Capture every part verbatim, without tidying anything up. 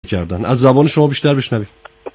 کردن. از زبان شما بیشتر بشنویم.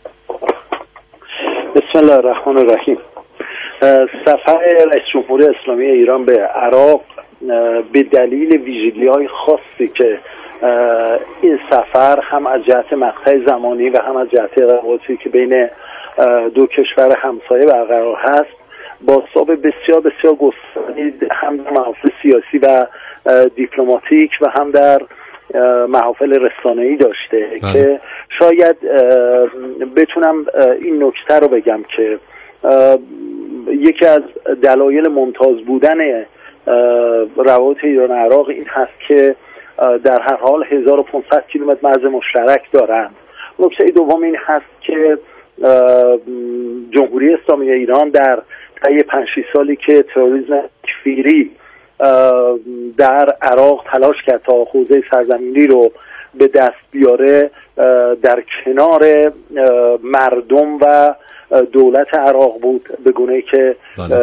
بسم الله الرحمن الرحیم. سفر رئیس جمهوری اسلامی ایران به عراق به دلیل ویژگی‌های خاصی که این سفر هم از جهت مقطع زمانی و هم از جهت روابطی که بین دو کشور همسایه برقرار هست بازتاب بسیار بسیار گسترده هم در محافل سیاسی و دیپلماتیک و هم در محافل رسانه‌ای داشته بله. که شاید بتونم این نکته رو بگم که یکی از دلایل ممتاز بودن روابط ایران و عراق این هست که در هر حال هزار و پانصد کیلومتر مرز مشترک دارند. نکته دوم این هست که جمهوری اسلامی ایران در طی پنج شش سالی که تروریسم تکفیری در عراق تلاش کرد تا حوزه سرزمینی رو به دست بیاره در کنار مردم و دولت عراق بود، به گونه‌ای که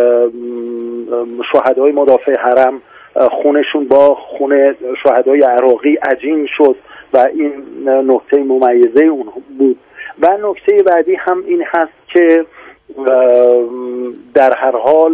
شهدای مدافع حرم خونشون با خون شهدای عراقی عجین شد و این نکته ممیزه اون بود. و نکته بعدی هم این هست که در هر حال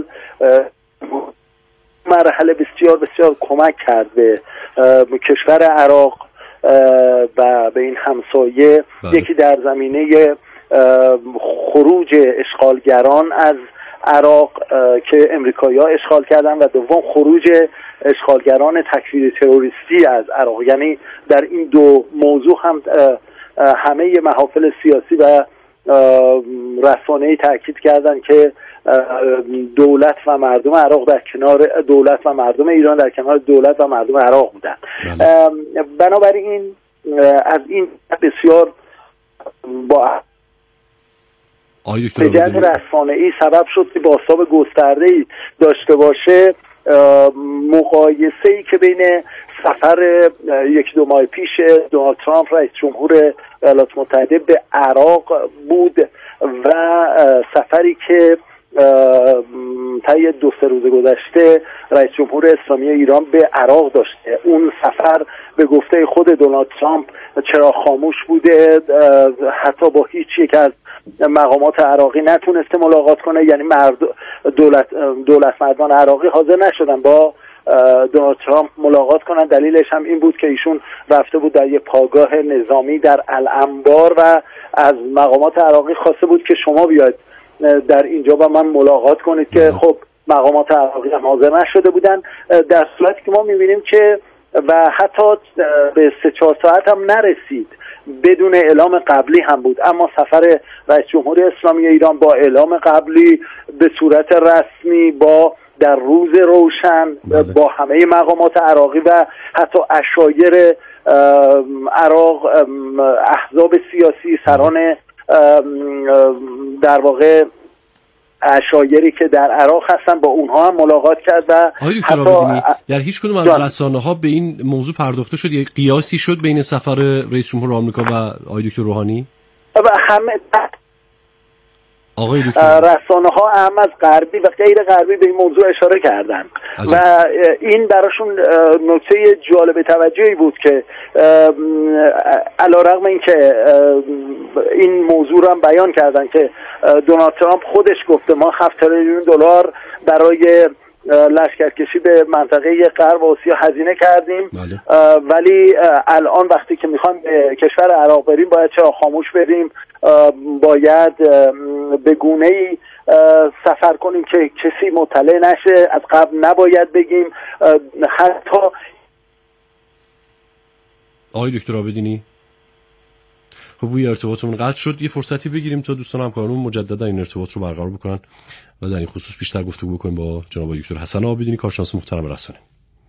مرحله بسیار بسیار کمک کرد به کشور عراق و به این همسایه بله. یکی در زمینه خروج اشغالگران از عراق که امریکایی‌ها اشغال کردن و دوم خروج اشغالگران تکفیری تروریستی از عراق. یعنی در این دو موضوع هم همه محافل سیاسی و رسانه‌ای تاکید کردن که دولت و مردم عراق در کنار دولت و مردم ایران در کنار دولت و مردم عراق بودن. بنابراین از این بسیار با به جهت رسانه‌ای سبب شد که بازتاب گسترده‌ای داشته باشه. مقایسه‌ای که بین سفر یک دو ماه پیش دونالد ترامپ رئیس جمهور ایالات متحده به عراق بود و سفری که طی دو سه روز گذشته رئیس جمهور اسلامی ایران به عراق داشته. اون سفر به گفته خود دونالد ترامپ چرا خاموش بوده، حتی با هیچ یک از مقامات عراقی نتونسته ملاقات کنه. یعنی مرد دولت دولت مردان عراقی حاضر نشدن با دونالد ترامپ ملاقات کنن. دلیلش هم این بود که ایشون رفته بود در یک پایگاه نظامی در الانبار و از مقامات عراقی خواسته بود که شما بیاید در اینجا با من ملاقات کنید که خب مقامات عراقی هم حاضر نشده بودن. در صورتی که ما میبینیم که و حتی به سه چهار ساعت هم نرسید، بدون اعلام قبلی هم بود، اما سفر رئیس جمهوری اسلامی ایران با اعلام قبلی به صورت رسمی با در روز روشن بله. با همه مقامات عراقی و حتی عشایر عراق، احزاب سیاسی، سران در واقع عشایری که در عراق هستن با اونها هم ملاقات کرد و حتی در هیچ کدوم از رسانه‌ها به این موضوع پرداخته شد؟ یک قیاسی شد بین سفر رئیس جمهور آمریکا و آقای دکتر روحانی؟ و همه آقای دکتر رسانه‌ها هم از غربی و غیر غربی به این موضوع اشاره کردن و این براشون نکته جالب توجهی بود که علیرغم اینکه این موضوع رو هم بیان کردن که دونالد ترامپ خودش گفته ما هفت تریلیون دلار برای لشکرکشی به منطقه غرب آسیا هزینه کردیم بله. ولی الان وقتی که میخوایم به کشور عراق بریم باید چرا خاموش بریم، باید به گونه‌ای سفر کنیم که کسی مطلع نشه، از قبل نباید بگیم. حتی آقای دکتر عابدینی خب بوی ارتباطمون قطع شد. یه فرصتی بگیریم تا دوستان همکارانمون مجددا این ارتباط رو برقرار بکنن و در این خصوص بیشتر گفتگو بکنیم با جناب دکتر حسن عابدینی، کارشناس محترم رسانه.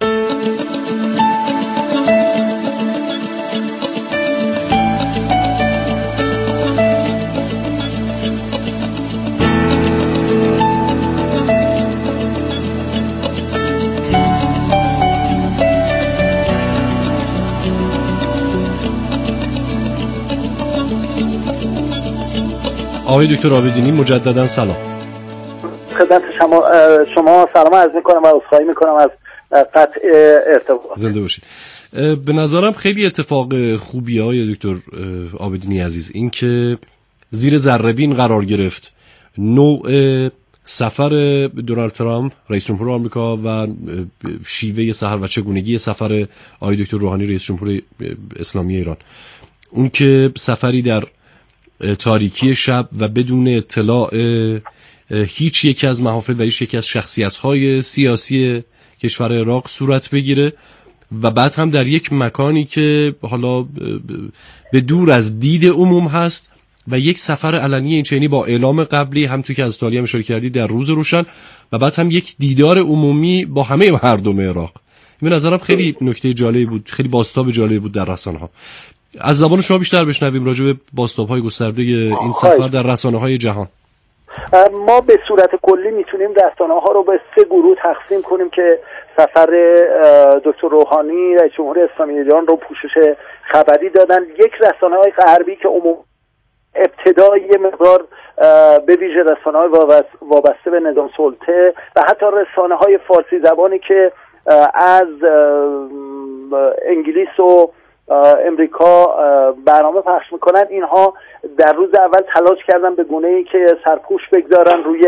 آقای دکتر عابدینی مجددا سلام. خدمت شما شما سلام عرض می‌کنم و عذرخواهی می‌کنم از قطع ارتباط. زنده باشید. به نظرم خیلی اتفاق خوبی های دکتر عابدینی عزیز این که زیر ذره‌بین قرار گرفت نوع سفر دونالد ترامپ رئیس جمهور آمریکا و شیوه سفر و چگونگی سفر آقای دکتر روحانی رئیس جمهور اسلامی ایران. اون که سفری در تاریکی شب و بدون اطلاع هیچ یکی از محافل و هیچ یکی از شخصیت‌های سیاسی کشور عراق صورت بگیره و بعد هم در یک مکانی که حالا به دور از دید عموم هست و یک سفر علنی این چنینی با اعلام قبلی هم تو که از تالی هم اشاره کردی در روز روشن و بعد هم یک دیدار عمومی با همه مردم عراق. به نظرم خیلی نکته جالبی بود، خیلی باستاب جالبی بود در رسانه‌ها. از زبان شما بیشتر بشنویم راجع به باستاب‌های گسترده این سفر در رسانه‌های جهان. ما به صورت کلی میتونیم رسانه‌ها رو به سه گروه تقسیم کنیم که سفر دکتر روحانی رئیس جمهور اسلامی ایران رو پوشش خبری دادن. یک رسانه‌های غربی که عموم ابتدای یه مقدار به ویژه رسانه‌های وابسته به نظام سلطه و حتی رسانه‌های فارسی زبانی که از انگلیس و امریکا برنامه پخش میکنن، اینها در روز اول تلاش کردن به گونه‌ای که سرپوش بگذارن روی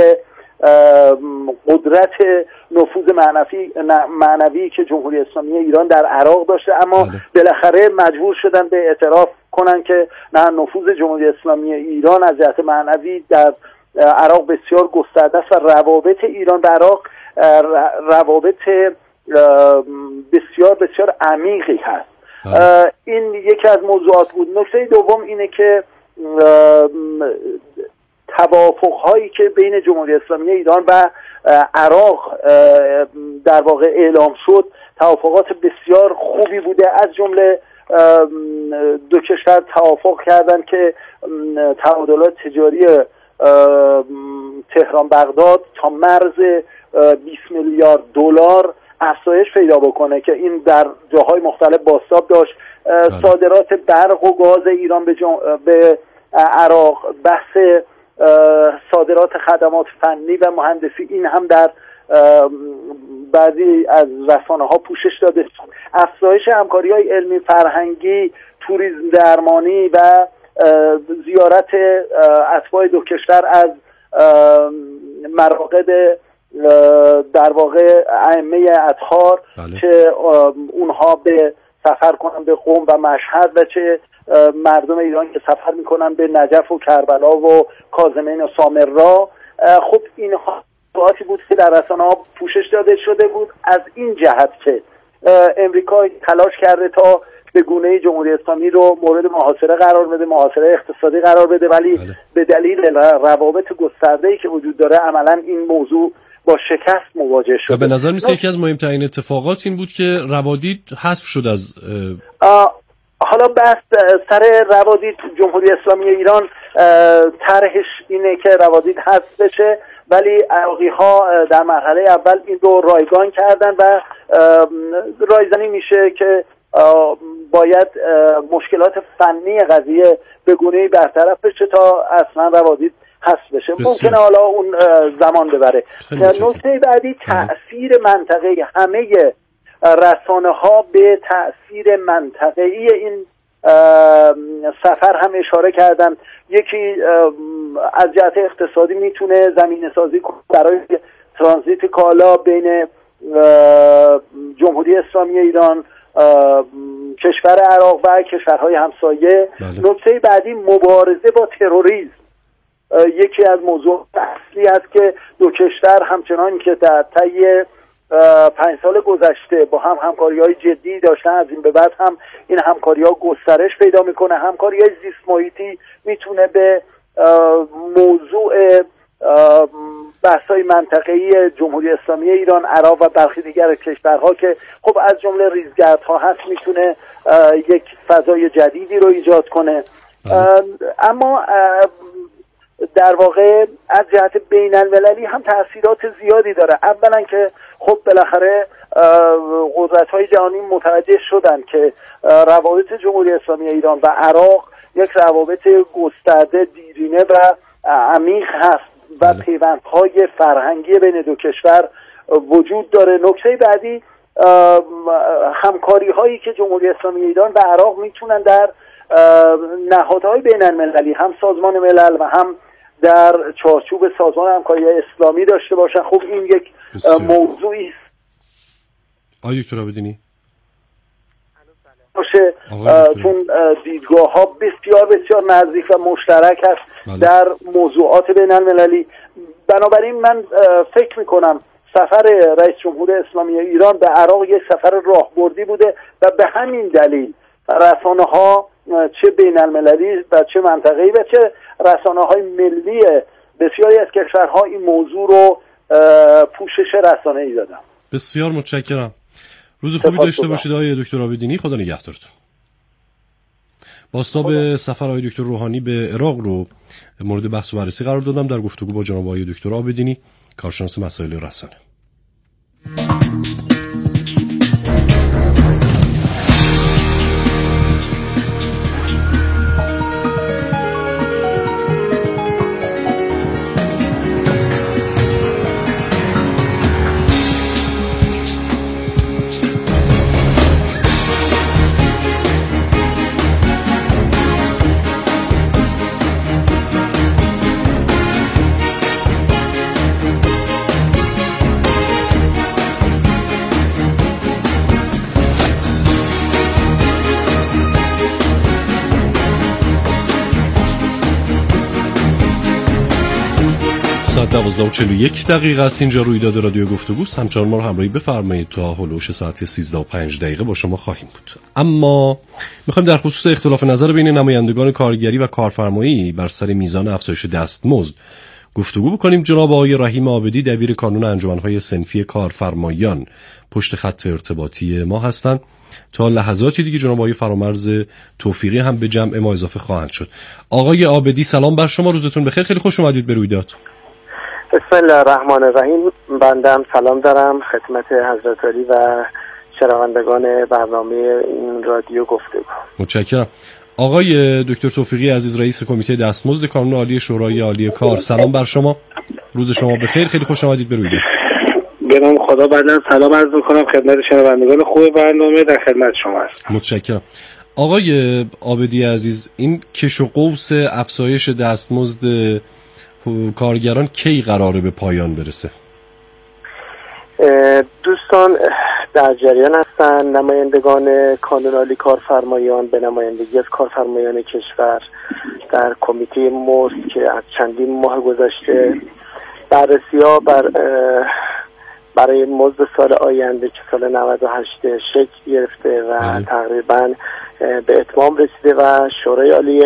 قدرت نفوذ معنوی معنوی که جمهوری اسلامی ایران در عراق داشته، اما بالاخره مجبور شدن به اعتراف کنن که نه، نفوذ جمهوری اسلامی ایران از جهت معنوی در عراق بسیار گسترده است و روابط ایران در عراق روابط بسیار بسیار عمیقی هست. این یکی از موضوعات بود. نکته دوم اینه که توافق‌هایی که بین جمهوری اسلامی ایران و عراق در واقع اعلام شد توافقات بسیار خوبی بوده. از جمله دو کشور توافق کردن که تبادلات تجاری تهران بغداد تا مرز بیست میلیارد دلار افزایش پیدا بکنه که این در جاهای مختلف بازتاب داشت. صادرات برق و گاز ایران به, جم... به عراق، بحث صادرات خدمات فنی و مهندسی، این هم در بعضی از رسانه ها پوشش داده. افزایش همکاری های علمی فرهنگی، توریسم درمانی و زیارت اتباع دو کشور از مراقد در واقع ائمه اطهار که اونها به سفر کنن به قم و مشهد و چه مردم ایران که سفر میکنن به نجف و کربلا و کاظمین و سامرا. خب اینها موضوعاتی بود که در رسانه‌ها پوشش داده شده بود. از این جهت که امریکا تلاش کرده تا به گونه جمهوری اسلامی رو مورد محاصره قرار بده، محاصره اقتصادی قرار بده، ولی بله. به دلیل روابط گسترده‌ای که وجود داره عملاً این موضوع با شکست مواجه شده. و به نظر میسه یکی از مهمترین اتفاقات این بود که روادید حذف شد از حالا بس سر روادید جمهوری اسلامی ایران طرحش اینه که روادید حذف بشه، ولی عراقی ها در مرحله اول این رو رایگان کردن و رایزنی میشه که باید مشکلات فنی قضیه به گونه‌ای برطرف بشه تا اصلا روادید حذف بشه. ممکنه حالا اون زمان ببره. نکته بعدی تأثیر منطقه‌ای. همه رسانه ها به تأثیر منطقه‌ای این سفر هم اشاره کردن. یکی از جهت اقتصادی میتونه زمینه سازی کنه برای ترانزیت کالا بین جمهوری اسلامی ایران، کشور عراق و کشورهای همسایه. بله. نکته بعدی مبارزه با تروریسم یکی از موضوعات اصلی است که دو کشور همچنان که در طی پنج سال گذشته با هم همکاری‌های جدی داشتن، از این به بعد هم این همکاری‌ها گسترش پیدا میکنه. همکاری‌های زیست محیطی میتونه به موضوع بحث‌های منطقه‌ای جمهوری اسلامی ایران، عراق و برخی دیگر کشورها که خب از جمله ریزگردها هست میتونه یک فضای جدیدی رو ایجاد کنه. اما در واقع از جهت بین المللی هم تأثیرات زیادی داره. اولا که خب بالاخره قدرت‌های جهانی متوجه شدن که روابط جمهوری اسلامی ایران و عراق یک روابط گسترده، دیرینه و عمیق هست و پیوندهای فرهنگی بین دو کشور وجود داره. نکته بعدی همکاری هایی که جمهوری اسلامی ایران به عراق میتونن در نهادهای بین المللی هم سازمان ملل و هم در چارچوب سازمان همکاری اسلامی داشته باشن. خب این یک موضوعی است آقای دکتر عابدینی باشه چون دیدگاه ها بسیار بسیار نزدیک و مشترک هست بله. در موضوعات بین المللی. بنابراین من فکر میکنم سفر رئیس جمهور اسلامی ایران به عراق یک سفر راهبردی بوده و به همین دلیل رسانه ها چه بین المللی و چه منطقه‌ای و چه رسانه های ملی بسیاری از کشورها این موضوع رو پوشش رسانه‌ای دادن. بسیار متشکرم. روز خوبی داشته باشید آقای دکتر عابدینی. خدا نگهدارتون. بازتاب سفر آقای دکتر روحانی به عراق رو مورد بحث و بررسی قرار دادم در گفتگو با جناب آقای دکتر عابدینی، کارشناس مسائل رسانه. دوازده و چهل و یک دقیقه است. اینجا رویداد رادیو گفتگوست. همچنان ما رو همراهی بفرمایید تا هولوش ساعت سیزده و پنج دقیقه با شما خواهیم بود. اما میخوایم در خصوص اختلاف نظر بین نمایندگان کارگری و کارفرمایی بر سر میزان افزایش دستمزد گفتگو بکنیم. جناب آقای رحیم عابدی دبیر کانون انجمن‌های صنفی کارفرمایان پشت خط ارتباطی ما هستند. تا لحظاتی دیگه جناب آقای فرامرز توفیقی هم به جمع ما اضافه خواهند شد. آقای عابدی سلام بر شما، روزتون بخیر، خیلی خوش اومدید به رویداد. بسم الله الرحمن الرحیم. بنده هم سلام دارم خدمت حضرت علی و شنوندگان برنامه این رادیو گفتگو. متشکرم. آقای دکتر توفیقی عزیز رئیس کمیته دستمزد کانون عالی شورای عالی کار، سلام بر شما، روز شما بخیر، خیلی خوش آمدید به رویداد. به نام خدا بعداً سلام عرض می‌کنم خدمت شنوندگان خوب برنامه، در خدمت شما هستم. متشکرم. آقای عابدی عزیز، این کش و قوس افزایش دستمزد کارگران کی قراره به پایان برسه؟ دوستان در جریان هستن. نمایندگان کانون عالی کارفرمایان به نمایندگی از کارفرمایان کشور در کمیته مزد که از چندین ماه گذشته بررسی‌ها بر برای مزد سال آینده که سال نود و هشت شکل گرفته و بله. تقریبا به اتمام رسیده و شورای عالی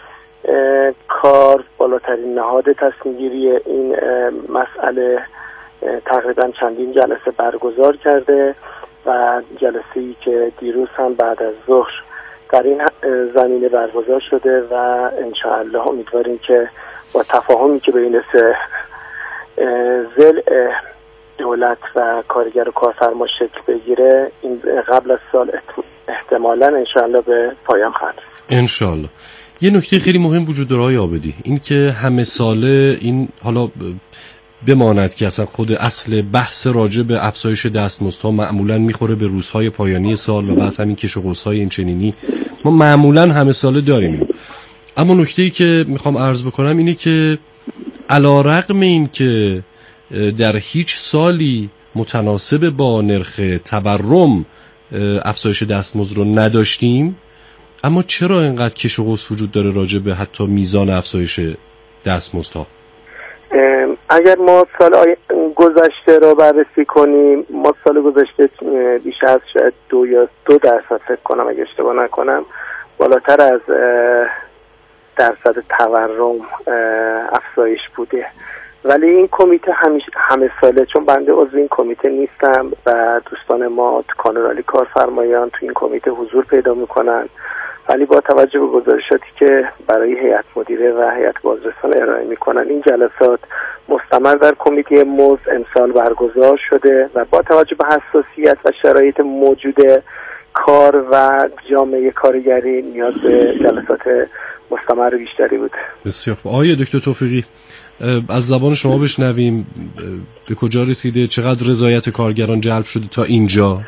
کار بالاترین نهاد تصمیم گیری این مسئله تقریبا چندین جلسه برگزار کرده و جلسه‌ای که دیروز هم بعد از ظهر در این زمینه برگزار شده و انشاءالله امیدواریم که با تفاهمی که بین سه ضلع دولت و کارگر و کارفرما شکل بگیره این قبل از سال احتمالاً انشاءالله به پایان خواهد رسید. انشاءالله. یه نکته خیلی مهم وجود داره آقای عابدی، این که همه ساله این حالا بماند که اصلا خود اصل بحث راجع به افزایش دستمزدها معمولا میخوره به روزهای پایانی سال و بعد همین کش و قوس‌های این چنینی ما معمولا همه ساله داریم اینو. اما نکته‌ای که میخوام عرض بکنم اینه که علی‌رغم این که در هیچ سالی متناسب با نرخ تورم افزایش دستمزد رو نداشتیم، اما چرا اینقدر کش و قوس وجود داره راجع به حتی میزان افزایش دستمزدها؟ اگر ما سال آی... گذشته رو بررسی کنیم، ما سال گذشته بیش از شاید دو یا دو درصد فکر کنم اگه اشتباه نکنم بالاتر از درصد تورم افزایش بوده. ولی این کمیته همیشه همه ساله، چون بنده عضو این کمیته نیستم و دوستان ما تو کانون عالی کارفرمایان تو این کمیته حضور پیدا میکنن، ولی با توجه به گزارشاتی که برای هیئت مدیره و هیئت بازرسان ارائه میکنن این جلسات مستمر در کمیته مزد امسال برگزار شده و با توجه به حساسیت و شرایط موجود کار و جامعه کارگری نیاز به جلسات مستمر بیشتری بود. بسیار خوب. آقای دکتر توفیقی، از زبان شما بشنویم به کجا رسیده، چقدر رضایت کارگران جلب شده تا اینجا؟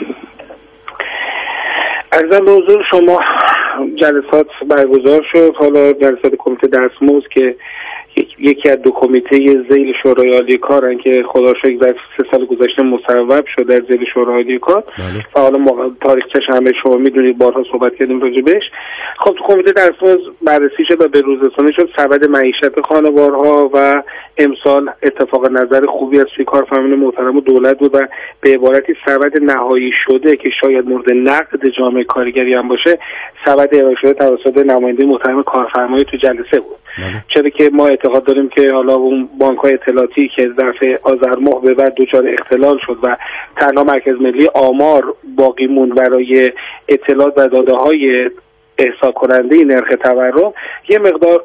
عرضم به حضور شما جلسات برگزار شد. حالا جلسات کمیته دستمزد که یکی از دو کمیته ذیل شورای عالی کارن که خدا رو شکر در سه سال گذشته مصوب شد در ذیل شورای عالی کار و حالا تاریخچه‌اش همه شما میدونید، بارها صحبت کردیم راجبش. خب تو کمیته دستمزد بررسی شد و به روز رسانی شد سبد معیشت خانوارها و امسال اتفاق نظر خوبی از سوی کارفرمایان محترم و دولت بود و به عبارتی سبد نهایی شده که شاید مورد نقد جامعه کارگری هم باشه، سبد ارائه شده توسط نماینده محترم کارفرمایی تو جلسه بود. ماله. چرا که ما اعتقاد داریم که حالا اون بانک‌های اطلاعاتی که دفعه آذر ماه به بعد دچار اختلال شد و تنها مرکز ملی آمار باقی موند برای اطلاعات و داده‌های احصا کننده نرخ تورم، یه مقدار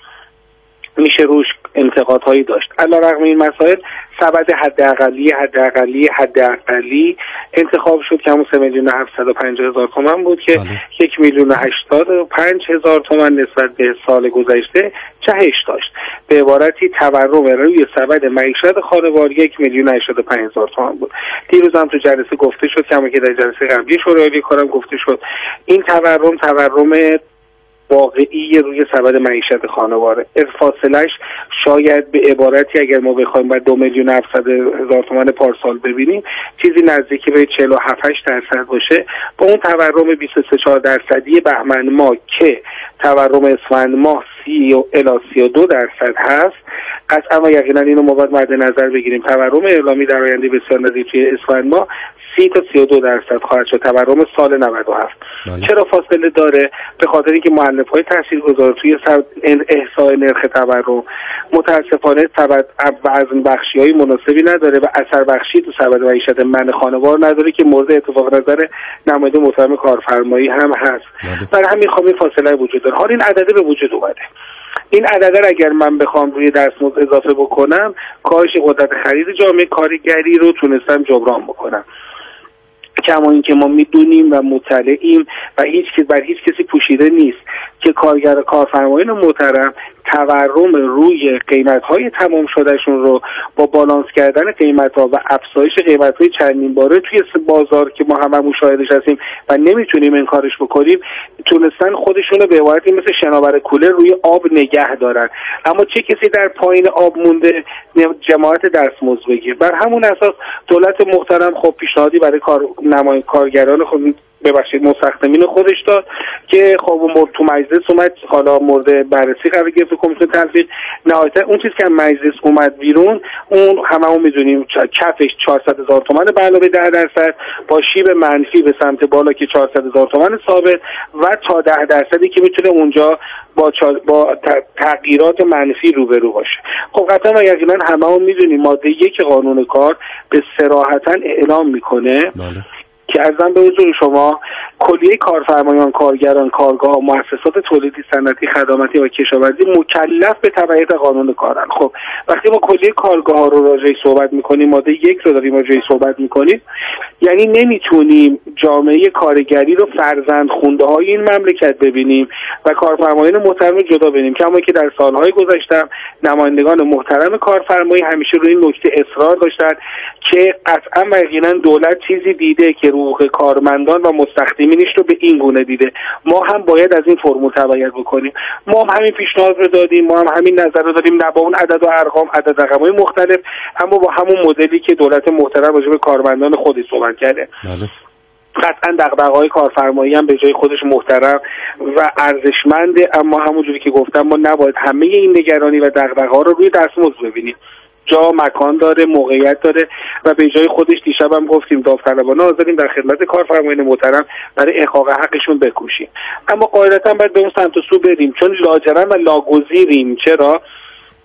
میشه روش انتقادهایی داشت. علیرغم این مسائل سبد حداقلی حداقلی حداقلی انتخاب شد که همون سه میلیون و هفتصد و پنجاه هزار تومان بود که یک میلیون و هشتاد و پنج هزار تومان نسبت به سال گذشته جهش داشت. به عبارتی تورم روی سبد معیشت خانوار یک میلیون و هشتاد و پنج هزار تومان بود. دیروز هم تو جلسه گفته شد که همون که در جلسه قبلی شورای عالی کارم گفته شد این تورم تورم واقعی روی سبد معیشت خانواره. فاصلش شاید به عبارتی اگر ما بخوایم بعد دو میلیون و هفتصد هزار تومان پارسال ببینیم چیزی نزدیکی به چهل و هفت درصد باشه، با اون تورم بیست و سه چهار درصدی بهمن ماه که تورم اسفند ماه سی الی سی و دو درصد هست. قطعا و یقینا اینو ما باید مد نظر بگیریم. تورم اعلامی در آینده بسیار نزدیک اسفند ماه سی تا سی و دو درصد خواهد شد، تورم سال نود و هفت. بله. چرا فاصله داره؟ به خاطر اینکه مؤلفه‌های تاثیرگذار توی احصای نرخ تورم متاسفانه سبد وزن بخشی‌های مناسبی نداره و اثر بخشی تو سبد معیشت من خانوار نداره که مورد اتفاق نظر نماینده محترم کارفرمایی هم هست. بله. برای همین خواهیم فاصله وجود داره. حالا این عدده به وجود اومده. این عدده اگر من بخوام روی دستمزد اضافه بکنم، کاهش قدرت خرید جامعه کارگری رو تونستم جبران بکنم. کما این که ما میدونیم و مطلعیم و هیچ کس بر هیچ کسی پوشیده نیست که کارگر کارفرمایان محترم تورم روی قیمت‌های تمام شدهشون رو با بالانس کردن قیمت‌ها و افزایش قیمت‌های چندین باره توی بازار که ما هممون شاهدش هستیم و نمیتونیم انکارش بکنیم، تونستن خودشون رو به عبارتی مثل شناور کولر روی آب نگه دارن. اما چه کسی در پایین آب مونده؟ جماعت دستمزد بگیر. بر همون اساس دولت محترم خب پیشنهادی برای کار نمای کارگران خب ببخشید مستخدمین خودش داد که خب مورد تو مجلس اومد، حالا مورد بررسی قرار گرفت کمیته تلفیق. نهایتا اون چیز که مجلس اومد بیرون اون هممون میدونیم کفش چهارصد هزار تومان به علاوه ده درصد با شیب منفی به سمت بالا که چهارصد هزار تومان ثابت و تا ده درصدی که میتونه اونجا با با تغییرات منفی روبرو باشه. خب قطعا و یقینا هممون میدونیم ماده یک قانون کار به صراحتا اعلام میکنه بله. که ارزم به حضور شما کلیه کارفرمایان، کارگران، کارگاه، مؤسسات تولیدی، صنعتی، خدماتی و کشاورزی مکلف به تبعیت قانون کارن. خب وقتی ما کلیه کارگاه ها رو راجعش صحبت میکنیم، ماده یک رو داریم راجعش صحبت میکنیم، یعنی نمیتونیم جامعه کارگری رو فرزند خونده های این مملکت ببینیم و کارفرمایان محترم جدا ببینیم. کما که در سالهای گذشته نمایندگان محترم کارفرمایی همیشه روی این نکته اصرار داشتن که قطعا و یقینا دولت چیزی دیده که حقوق کارمندان و مستخدمینش رو به این گونه دیده، ما هم باید از این فرمول تبعیت بکنیم. ما هم همین پیشنهاد رو دادیم، ما هم همین نظر رو داریم، نه با اون عدد و ارقام، عدد رقم‌های مختلف، اما با همون مدلی که دولت محترم راجع به کارمندان خودش صحبت کرده. بله. قطعا دغدغه‌های کارفرمایی هم به جای خودش محترم و ارزشمنده، اما همونجوری که گفتم ما نباید همه این نگرانی و دغدغه‌ها رو روی دستمزد ببینیم. جا مکان داره، موقعیت داره و به جای خودش دیشب هم گفتیم داوطلبانه حاضریم در خدمت کارفرمایان محترم برای احقاق حقشون بکوشیم، اما قاعدتا باید به اون سمت و سو بریم چون لاجرم و لاگزیریم. چرا؟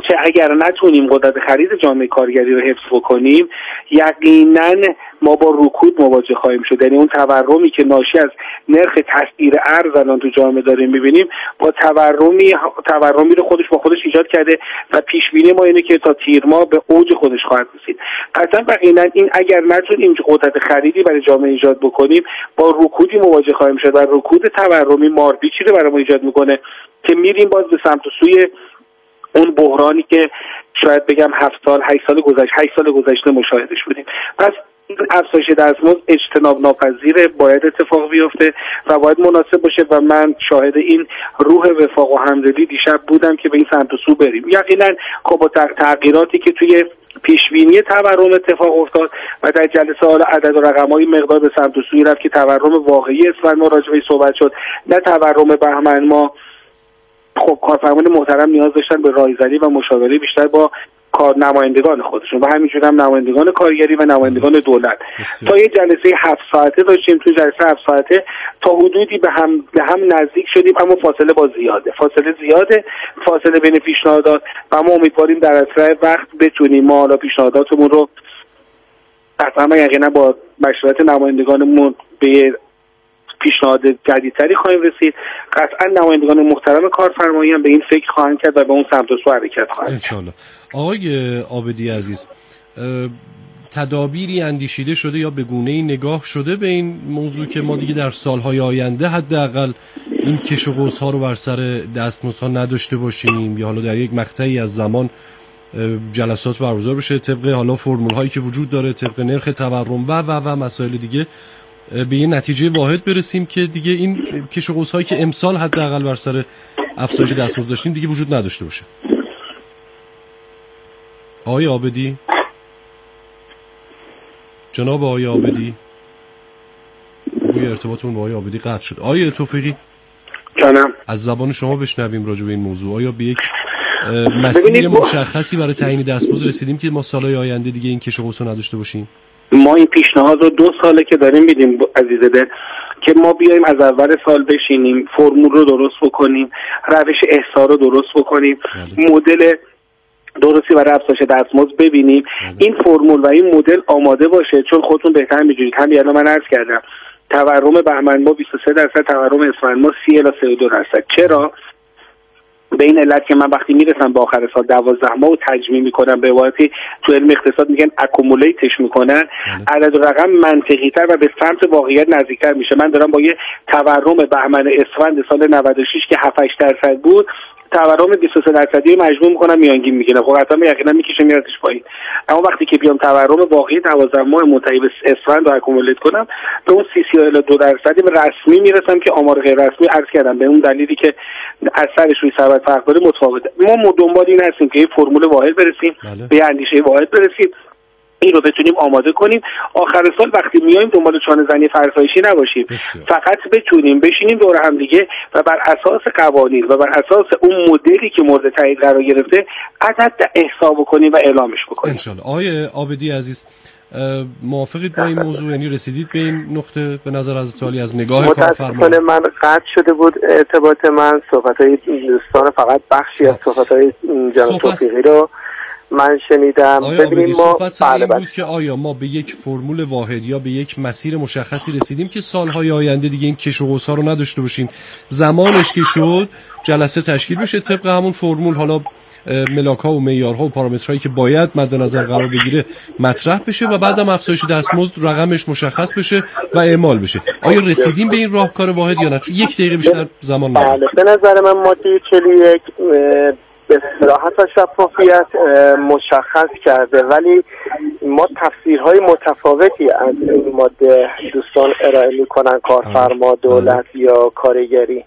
چنانچه اگر نتونیم قدرت خرید جامعه کارگری رو حفظ بکنیم یقینا ما با رکود مواجه خواهیم شد. یعنی اون تورمی که ناشی از نرخ تسعیر ارز الان تو جامعه داریم می‌بینیم با تورمی تورمی رو خودش با خودش ایجاد کرده و پیش بینی ما اینه که تا تیر ماه به اوج خودش خواهد رسید. قطعا یقینا این اگر نتونیم قدرت خریدی برای جامعه ایجاد بکنیم با رکودی مواجه خواهیم شد و رکود تورمی مارپیچی رو برای ما ایجاد میکنه که میریم باز به سمت و سوی اون بحرانی که شاید بگم هفت سال هشت سال گذشته هشت سال گذشته مشاهدش بودیم. پس افزایش دستمزد اجتناب ناپذیره، باید اتفاق بیفته و باید مناسب باشه و من شاهد این روح وفاق و همدلی دیشب بودم که به این سمت و سو بریم. یقینا خب با تغییراتی که توی پیشبینی تورم اتفاق افتاد و در جلسه حالا عدد و رقم‌های مقدار به سمت و سوی رفت که تورم واقعی اسفند ما راجع بهش صحبت شد، نه تورم بهمن ما. خب کارفرمان محترم نیاز داشتن به رایزنی و مشاوره بیشتر با کار نمایندگان خودشون و همینجور هم نمایندگان کارگری و نمایندگان دولت. تا یه جلسه هفت ساعته داشتیم، تو جلسه هفت ساعته تا حدودی به هم به هم نزدیک شدیم، اما فاصله با زیاده فاصله زیاده فاصله بین پیشنهادات و ما امیدواریم در اسرع وقت بتونیم ما حالا پیشنهاداتمون رو قطعا یقینا با مشورت نمایندگانمون به پیشنهاد جدیدتری خواهیم رسید. قطعا نمایندگان محترم کارفرمایی هم به این فکر خواهند کرد و به اون سمت و سو حرکت خواهند ان شاء الله. آقای عابدی عزیز، تدابیری اندیشیده شده یا به گونه‌ای نگاه شده به این موضوع که ما دیگه در سالهای آینده حداقل این کش و قوس‌ها رو بر سر دستمزدها نداشته باشیم، یا حالا در یک مقطعی از زمان جلسات برگزار بشه طبق حالا فرمول‌هایی که وجود داره، طبق نرخ تورم و و و مسائل دیگه، به یه نتیجه واحد برسیم که دیگه این کش و قوس‌هایی که امسال حداقل بر سر افزایش دستمزد داشتیم دیگه وجود نداشته باشه؟ آقای عابدی، جناب آقای عابدی، بوی ارتباطمون با آقای عابدی قطع شد. آقای توفیقی، جانم، از زبان شما بشنویم راجع به این موضوع. آیا به یک مسیر مشخصی برای تعیین دستمزد رسیدیم که ما سالهای آینده دیگه این کش و قوس رو نداشته باشیم؟ ما این پیشنهاد رو دو ساله که داریم میدیم عزیز دل که ما بیایم از اول سال بشینیم فرمول رو درست بکنیم، روش احصار رو درست بکنیم، بله. مدل درستی برای افزایش دستمزد ببینیم، بله. این فرمول و این مدل آماده باشه. چون خودتون بهتر می‌دونید، همین الان من عرض کردم تورم بهمن ما بیست و سه درصد، تورم اسفند ما سی الی سی و دو درصد. چرا؟ به این علت که من وقتی میرسم به آخر سال دوازده ماه و تجمیع میکنم، به عبارتی تو علم اقتصاد میگن اکومولیتش میکنن، عدد و رقم منطقی تر و به سمت واقعیت نزدیکتر میشه. من دارم با یه تورم بهمن اسفند سال نود و شش که هفت هشت درصد بود تورم بیست و سه درصدی مجموع میکنم میانگین میگیرم، خب حتما یقینا میکشه میادش پایین. اما وقتی که بیام تورم واقعی دوازده ماه منتهی به اسفند رو اکومولیت کنم به اون سی سی الی دو درصدی رسمی میرسم که آمار غیر رسمی عرض کردم به اون دلیلی که اثرش روی ثروت فرق داره متفاوته. ما دنبال این هستیم که یه فرمول واحد برسیم، بله. به اندیشه واحد برسیم، این رو بتونیم آماده کنیم. آخر سال وقتی میایم دنبال چانه زنی فرسایشی نباشیم، بسیار. فقط بتونیم بشینیم دور هم دیگه و بر اساس قوانین و بر اساس اون مدلی که مورد تایید قرار گرفته عدد احساب کنیم و اعلامش بکنیم ان شاء الله. آقای عابدی عزیز، موافقید با این موضوع؟ یعنی رسیدید به این نقطه به نظر از تالی از نگاه کارفرما؟ متاسفانه من قطع شده بود ارتباط من، صحبت‌های دوستان فقط بخشی از صحبت‌های جناب توفیقی رو من شنیدم. ببینیم ما صحبت این بود که آیا ما به یک فرمول واحد یا به یک مسیر مشخصی رسیدیم که سالهای آینده دیگه این کش و قوس‌ها رو نداشته باشیم، زمانش که شد جلسه تشکیل بشه طبق همون فرمول، حالا ملاک‌ها و معیارها و پارامترهایی که باید مد نظر قرار بگیره مطرح بشه و بعدم افزایش دستمزد رقمش مشخص بشه و اعمال بشه. آیا رسیدیم به این راهکار واحد یا نه؟ یک دقیقه بیشتر زمان نداریم. بله، به نظر من ماده چهل و یک به صراحت و شفافیت مشخص کرده، ولی ما تفسیرهای متفاوتی از این ماده دوستان ارائه میکنن، کارفرما، دولت یا کارگری.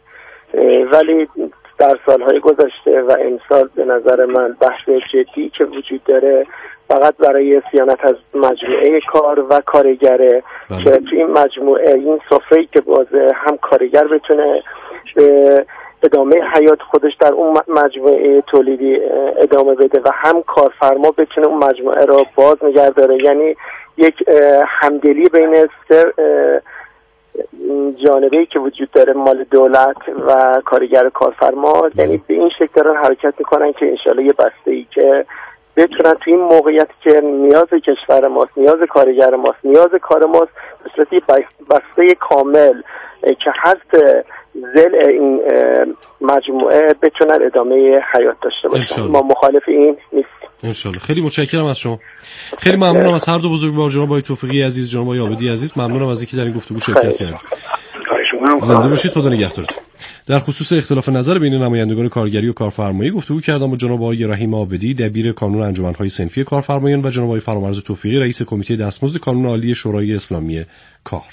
ولی در سالهای گذشته و امسال به نظر من بحث جدی که وجود داره فقط برای صیانت از مجموعه کار و کارگره که تو این مجموعه، این سفره‌ای که بازه، هم کارگر بتونه به ادامه حیات خودش در اون مجموعه تولیدی ادامه بده و هم کارفرما بتونه اون مجموعه رو باز نگه داره. یعنی یک همدلی بین سر جانبه‌ای که وجود داره مال دولت و کارگر کارفرما، یعنی به این شکل دارن حرکت میکنن که انشالله یه بسته‌ای که بتونن تو این موقعیتی که نیاز کشور ماست، نیاز کارگر ماست، نیاز کار ماست، به صورت بسته کامل که هست ضلع این مجموعه بتونن ادامه حیات داشته باشن. ما مخالف این نیستیم. انشالله. خیلی متشکرم از شما. خیلی ممنونم از هر دو بزرگوار، جناب آقای توفیقی عزیز، جناب آقای عابدی عزیز. ممنونم از اینکه در این گفتگو شرکت کردید. زنده باشید، خدا نگهدارتون. در خصوص اختلاف نظر بین نمایندگان کارگری و کارفرمایی گفتگو کردم با جناب آقای رحیم عابدی، دبیر کانون انجمن‌های صنفی کارفرمایان، و جناب آقای فرامرز توفیقی، رئیس کمیته دستمزد کانون عالی شورای اسلامی کار.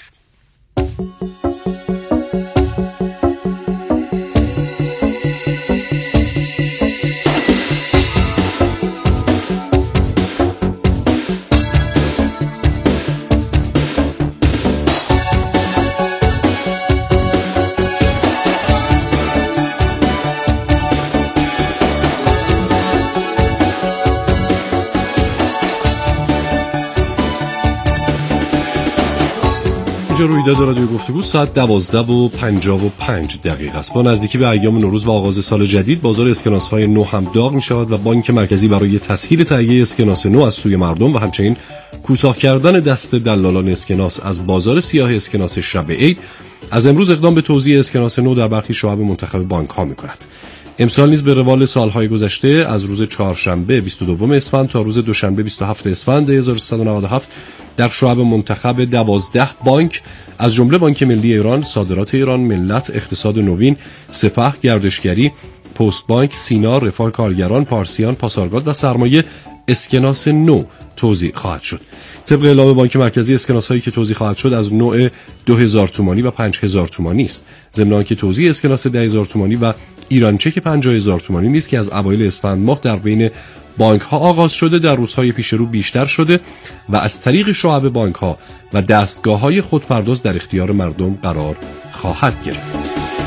رویداد رادیو گفتگو ساعت دوازده و پنجاه و پنج دقیقه است. با نزدیکی به ایام نوروز و آغاز سال جدید، بازار اسکناس‌های نو هم داغ می‌شود و بانک مرکزی برای تسهیل تهیه اسکناس نو از سوی مردم و همچنین کوتاه کردن دست دلالان اسکناس از بازار سیاه اسکناس شب عید، از امروز اقدام به توزیع اسکناس نو در برخی شعب منتخب بانک‌ها می‌کند. امسال نیز به روال سالهای گذشته از روز چهارشنبه بیست و دو اسفند تا روز دوشنبه بیست و هفتم اسفند هزار و سیصد و نود و هفت در شعب منتخب دوازده بانک از جمله بانک ملی ایران، صادرات ایران، ملت، اقتصاد نوین، سپه، گردشگری، پست بانک، سینا، رفاه کارگران، پارسیان، پاسارگاد و سرمایه اسکناس نو توزیع خواهد شد. طبق اعلام بانک مرکزی، اسکناس هایی که توزیع خواهد شد از نوع دو هزار تومانی و پنج هزار تومانی است. ضمن آنکه توزیع اسکناس ده هزار تومانی و ایران چک پنجاه هزار تومانی نیست که از اوایل اسفند ماه در بین بانک ها آغاز شده، در روزهای پیش رو بیشتر شده و از طریق شعب بانک ها و دستگاه های خودپرداز در اختیار مردم قرار خواهد گرفت.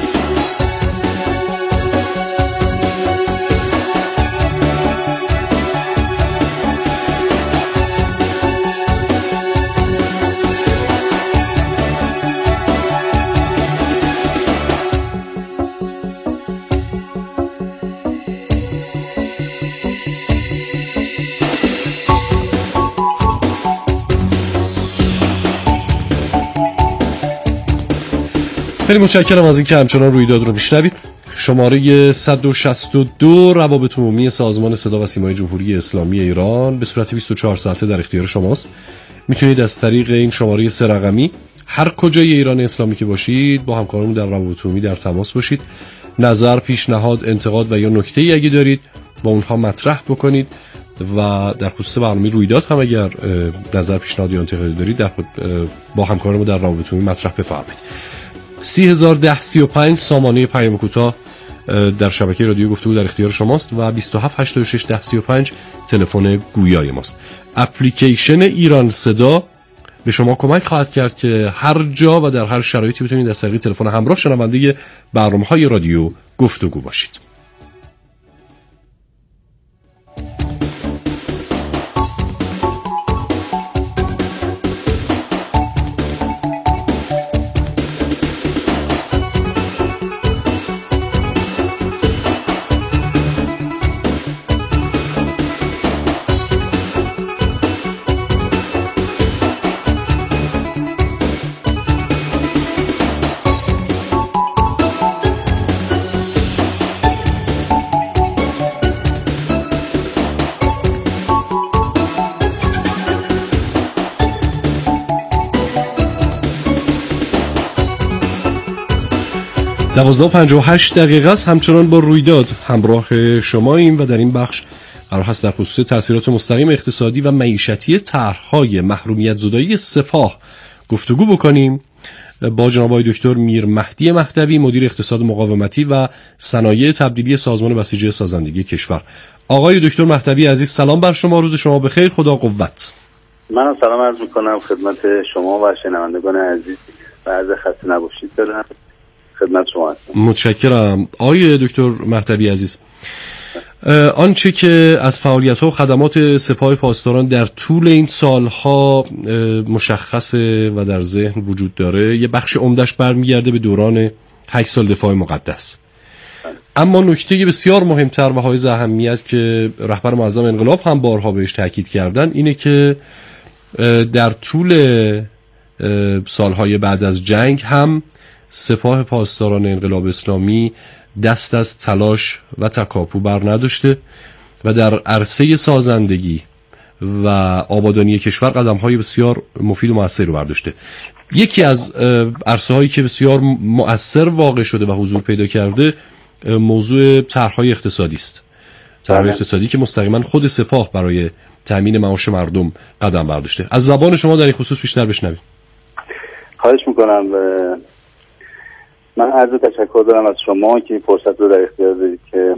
خیلی متشکرم از اینکه همچنان رویداد رو میشنوید. شماره صد و شصت و دو روابط عمومی سازمان صدا و سیمای جمهوری اسلامی ایران به صورت بیست و چهار ساعته در اختیار شماست. میتونید از طریق این شماره سه رقمی هر کجای ایران اسلامی که باشید با همکارمون در روابط عمومی در تماس باشید. نظر، پیشنهاد، انتقاد و یا نکته‌ای اگه دارید با اونها مطرح بکنید و در خصوص برنامه رویداد هم اگر نظر، پیشنهاد یا انتقادی دارید در خود با همکارمون در روابط عمومی مطرح بفرمایید. سی هزار و ده سی و پنج سامانه پیام کوتاه در شبکه رادیو گفتگو در اختیار شماست و بیست و هفت هشتاد و شش ده سی و پنج تلفن گویای ماست. اپلیکیشن ایران صدا به شما کمک خواهد کرد که هر جا و در هر شرایطی بتونید از طریق تلفن همراه شنونده برنامه‌های رادیو گفتگو باشید. دوازده و پنجاه و هشت دقیقه است. همچنان با رویداد همراه شماییم و در این بخش قرار هست در خصوص تأثیرات مستقیم اقتصادی و معیشتی طرح‌های محرومیت زدایی سپاه گفتگو بکنیم با جناب آقای دکتر میر مهدی مهدوی، مدیر اقتصاد مقاومتی و صنایع تبدیلی سازمان بسیجی سازندگی کشور. آقای دکتر مهدوی عزیز، سلام بر شما، روز شما بخیر، خدا قوت. من سلام عرض می‌کنم خدمت شما و شنوندگان عزیز و عرض خسته نباشید دارم خدمت شما هستم. متشکرم. آقای دکتر مهدوی عزیز، آنچه که از فعالیت‌ها و خدمات سپاه پاسداران در طول این سالها مشخصه و در ذهن وجود داره، یه بخش عمده‌اش برمیگرده به دوران هشت سال دفاع مقدس. اما نکته بسیار مهمتر و حائز اهمیت که رهبر معظم انقلاب هم بارها بهش تاکید کردن اینه که در طول سالهای بعد از جنگ هم سپاه پاسداران انقلاب اسلامی دست از تلاش و تکاپو بر نداشته و در عرصه سازندگی و آبادانی کشور قدم‌های بسیار مفید و مؤثر رو برداشته. یکی از عرصه‌هایی که بسیار مؤثر واقع شده و حضور پیدا کرده موضوع طرح‌های اقتصادی است. طرح‌های اقتصادی که مستقیما خود سپاه برای تامین معاش مردم قدم برداشته. از زبان شما در این خصوص بیشتر بشنویم. خواهش میکنم. من عرض تشکر دارم از شما که این فرصت رو در اختیار دارید که